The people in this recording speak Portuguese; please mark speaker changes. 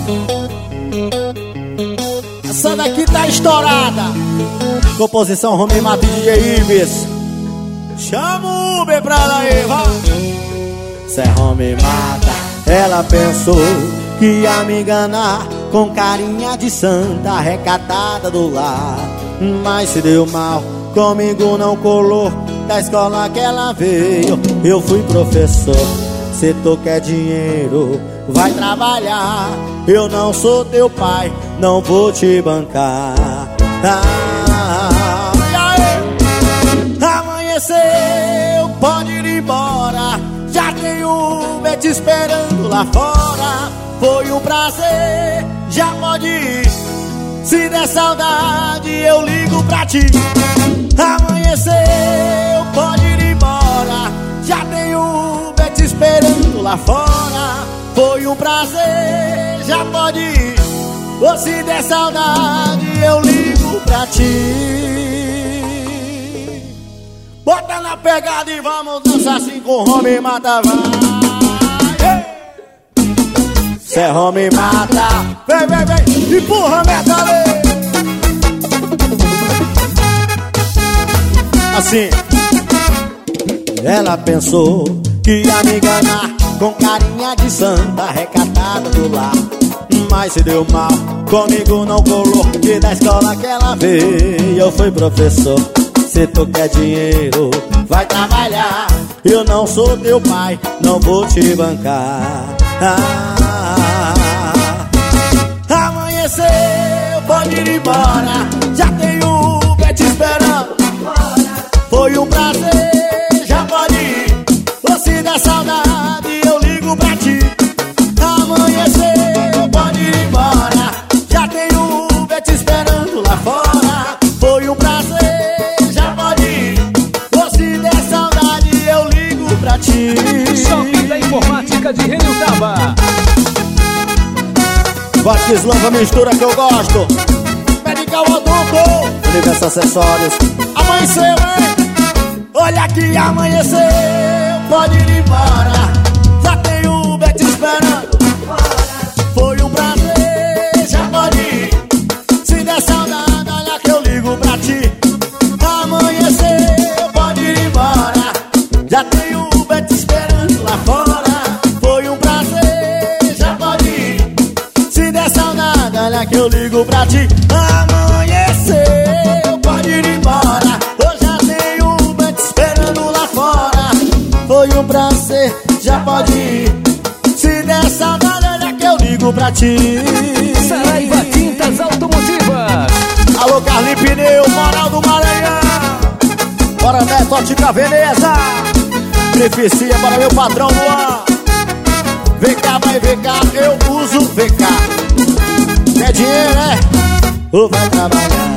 Speaker 1: Essa daqui tá estourada. Composição Romy Mata e DJ Ives. Chama o Uber pra lá aí, vai. Cê Romy Mata. Ela pensou que ia me enganar com carinha de santa recatada do lar, mas se deu mal, comigo não colou. Da escola que ela veio, eu fui professor. Se tu quer dinheiro, vai trabalhar. Eu não sou teu pai, não vou te bancar. Amanheceu, pode ir embora. Já tem Uber te esperando lá fora. Foi um prazer, já pode ir. Se der saudade, eu ligo pra ti. Amanheceu, pode ir embora. Já tem Uber te esperando lá fora. Foi um prazer, já pode ir. Ou se der saudade, eu ligo pra ti. Bota na pegada e vamos dançar assim com Romy Mata, vai. Cê Romy Mata. Vem, vem, vem, empurra a meta ali. Assim. Ela pensou que ia me enganar com carinha de santa recatada do lar, mas se deu mal, comigo não colou. E da escola que ela veio, eu fui professor. Se tu quer dinheiro, vai trabalhar. Eu não sou teu pai, não vou te bancar. Amanheceu, pode ir embora. Já tem Uber te esperando. Foi um prazer, já pode ir. Ou se der saudade, eu ligo pra ti. Amanheceu, pode ir embora. Já tem Uber te esperando lá fora. Foi um prazer, já pode ir. Ou se der saudade, eu ligo pra ti.
Speaker 2: Shopping da Informática de Reniltaba.
Speaker 1: Vasquez Lança, mistura que eu gosto. Medical Adulto, Universo Acessórios. Amanheceu, hein? Olha que amanheceu, pode ir embora. Já tem Uber te esperando. Foi um prazer, já pode ir. Se der saudade, olha que eu ligo pra ti. Amanheceu, pode ir embora. Já tem Uber te esperando lá fora. Foi um prazer, já pode ir. Se der saudade, olha que eu ligo pra ti. Amanheceu, pode ir embora. Hoje já tem Uber te esperando lá fora. Foi um prazer, já pode ir. Se der saudade, olha que eu ligo pra ti.
Speaker 2: Saraiva Tintas Automotivas.
Speaker 1: Alô, Carlinhos Pneu, Moral do Maranhão. Bora, Neto, Ótica Veneza. Beneficia para meu patrão Luan. Vem cá, vai, vem cá, eu uso, vem cá. Quer dinheiro, né? Ou vai trabalhar?